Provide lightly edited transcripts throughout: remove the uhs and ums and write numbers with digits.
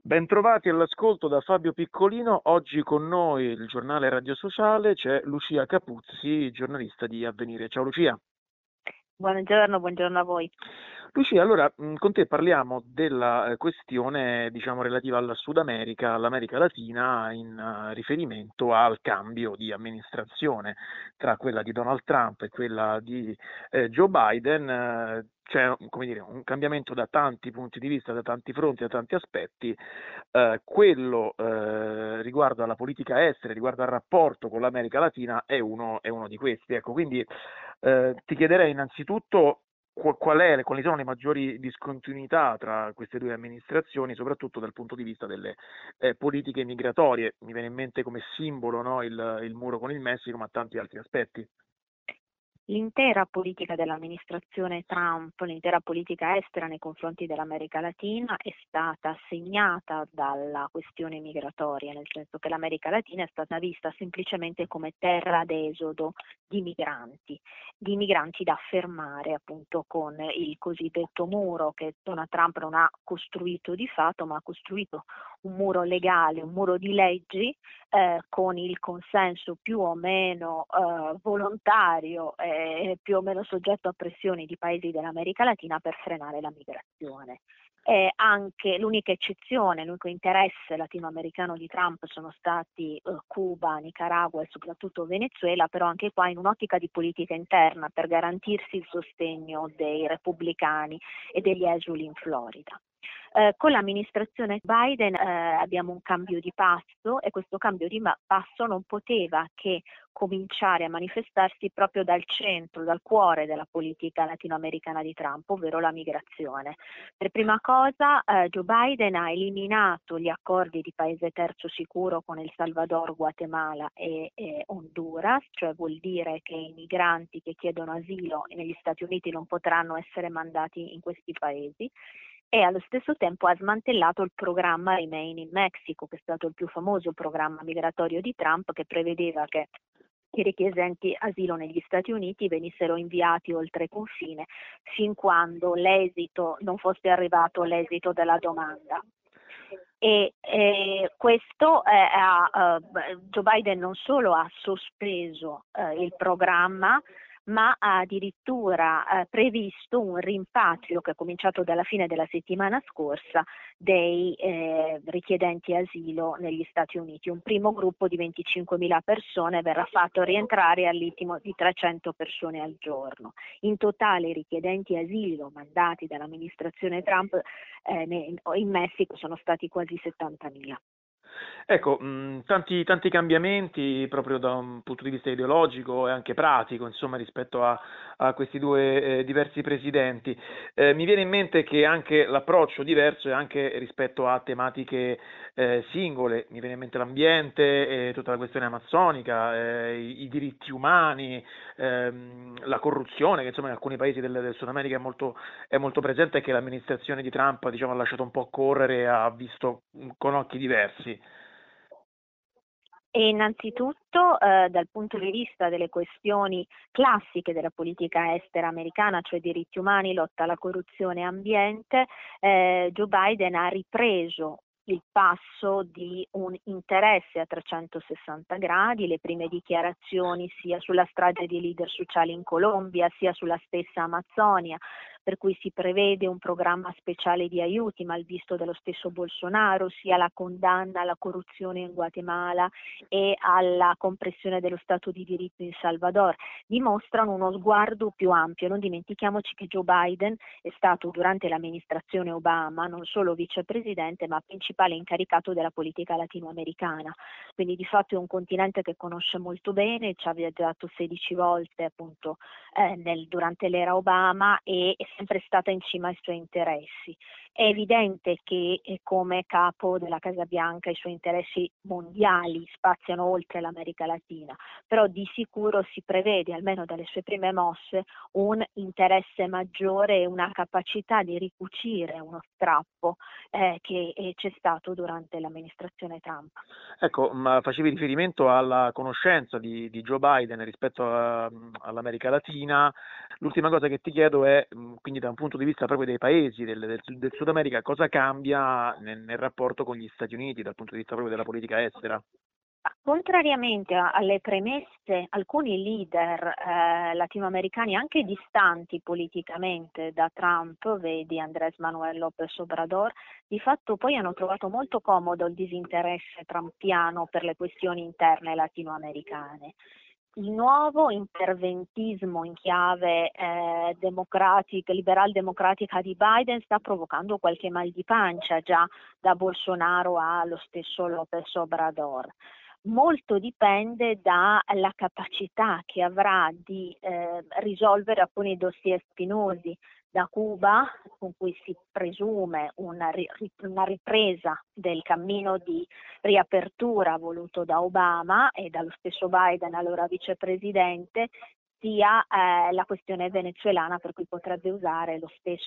Bentrovati all'ascolto da Fabio Piccolino. Oggi con noi il giornale Radio Sociale c'è Lucia Capuzzi, giornalista di Avvenire. Ciao Lucia. Buongiorno a voi. Lucia, allora con te parliamo della questione, diciamo, relativa al Sud America, all'America Latina, in riferimento al cambio di amministrazione tra quella di Donald Trump e quella di Joe Biden. C'è, come dire, un cambiamento da tanti punti di vista, da tanti fronti, da tanti aspetti. Quello riguardo alla politica estera, riguardo al rapporto con l'America Latina è uno di questi. Ecco, quindi ti chiederei innanzitutto quali sono le maggiori discontinuità tra queste due amministrazioni, soprattutto dal punto di vista delle politiche migratorie. Mi viene in mente come simbolo, no, il muro con il Messico, ma tanti altri aspetti. L'intera politica dell'amministrazione Trump, l'intera politica estera nei confronti dell'America Latina è stata segnata dalla questione migratoria, nel senso che l'America Latina è stata vista semplicemente come terra d'esodo di migranti da fermare appunto con il cosiddetto muro che Donald Trump non ha costruito di fatto, ma ha costruito un muro legale, un muro di leggi con il consenso più o meno volontario e più o meno soggetto a pressioni di paesi dell'America Latina per frenare la migrazione. Anche l'unica eccezione, l'unico interesse latinoamericano di Trump sono stati Cuba, Nicaragua e soprattutto Venezuela, però anche qua in un'ottica di politica interna per garantirsi il sostegno dei repubblicani e degli esuli in Florida. Con l'amministrazione Biden abbiamo un cambio di passo e questo cambio di passo non poteva che cominciare a manifestarsi proprio dal centro, dal cuore della politica latinoamericana di Trump, ovvero la migrazione. Per prima cosa Joe Biden ha eliminato gli accordi di paese terzo sicuro con El Salvador, Guatemala e Honduras, cioè vuol dire che i migranti che chiedono asilo negli Stati Uniti non potranno essere mandati in questi paesi. E allo stesso tempo ha smantellato il programma Remain in Mexico, che è stato il più famoso programma migratorio di Trump, che prevedeva che i richiedenti asilo negli Stati Uniti venissero inviati oltre confine fin quando non fosse arrivato l'esito della domanda. E questo Joe Biden non solo ha sospeso il programma, ma ha addirittura previsto un rimpatrio che è cominciato dalla fine della settimana scorsa dei richiedenti asilo negli Stati Uniti. Un primo gruppo di 25.000 persone verrà fatto rientrare al ritmo di 300 persone al giorno. In totale i richiedenti asilo mandati dall'amministrazione Trump in Messico sono stati quasi 70.000. Ecco, tanti cambiamenti proprio da un punto di vista ideologico e anche pratico, insomma, rispetto a questi due diversi presidenti. Mi viene in mente che anche l'approccio diverso è anche rispetto a tematiche singole. Mi viene in mente l'ambiente, tutta la questione amazzonica, i diritti umani, la corruzione, che insomma in alcuni paesi del Sud America è molto presente e che l'amministrazione di Trump, diciamo, ha lasciato un po' correre e ha visto con occhi diversi. E innanzitutto dal punto di vista delle questioni classiche della politica estera americana, cioè diritti umani, lotta alla corruzione e ambiente, Joe Biden ha ripreso il passo di un interesse a 360 gradi, le prime dichiarazioni sia sulla strage di leader sociali in Colombia, sia sulla stessa Amazzonia, per cui si prevede un programma speciale di aiuti malvisto dallo stesso Bolsonaro, sia la condanna alla corruzione in Guatemala e alla compressione dello Stato di diritto in Salvador, dimostrano uno sguardo più ampio. Non dimentichiamoci che Joe Biden è stato durante l'amministrazione Obama non solo vicepresidente ma principale incaricato della politica latinoamericana, quindi di fatto è un continente che conosce molto bene, ci ha viaggiato 16 volte appunto durante l'era Obama e è sempre stata in cima ai suoi interessi. È evidente che come capo della Casa Bianca i suoi interessi mondiali spaziano oltre l'America Latina, però di sicuro si prevede, almeno dalle sue prime mosse, un interesse maggiore e una capacità di ricucire uno strappo che c'è stato durante l'amministrazione Trump. Ecco, ma facevi riferimento alla conoscenza di Joe Biden rispetto all'America Latina. L'ultima cosa che ti chiedo è, quindi da un punto di vista proprio dei paesi del Sud Sud America cosa cambia nel rapporto con gli Stati Uniti dal punto di vista proprio della politica estera? Contrariamente alle premesse, alcuni leader latinoamericani, anche distanti politicamente da Trump, vedi Andrés Manuel López Obrador, di fatto poi hanno trovato molto comodo il disinteresse trumpiano per le questioni interne latinoamericane. Il nuovo interventismo in chiave democratica, liberal-democratica di Biden sta provocando qualche mal di pancia già da Bolsonaro allo stesso López Obrador. Molto dipende dalla capacità che avrà di risolvere alcuni dossier spinosi da Cuba, con cui si presume una ripresa del cammino di riapertura voluto da Obama e dallo stesso Biden, allora vicepresidente, sia la questione venezuelana, per cui potrebbe usare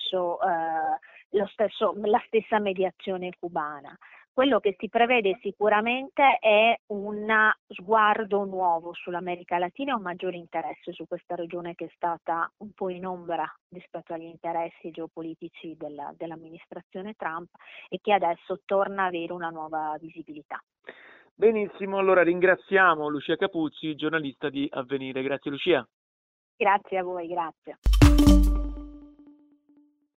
la stessa mediazione cubana. Quello che si prevede sicuramente è un sguardo nuovo sull'America Latina e un maggiore interesse su questa regione che è stata un po' in ombra rispetto agli interessi geopolitici dell'amministrazione Trump e che adesso torna a avere una nuova visibilità. Benissimo, allora ringraziamo Lucia Capuzzi, giornalista di Avvenire. Grazie Lucia. Grazie a voi, grazie.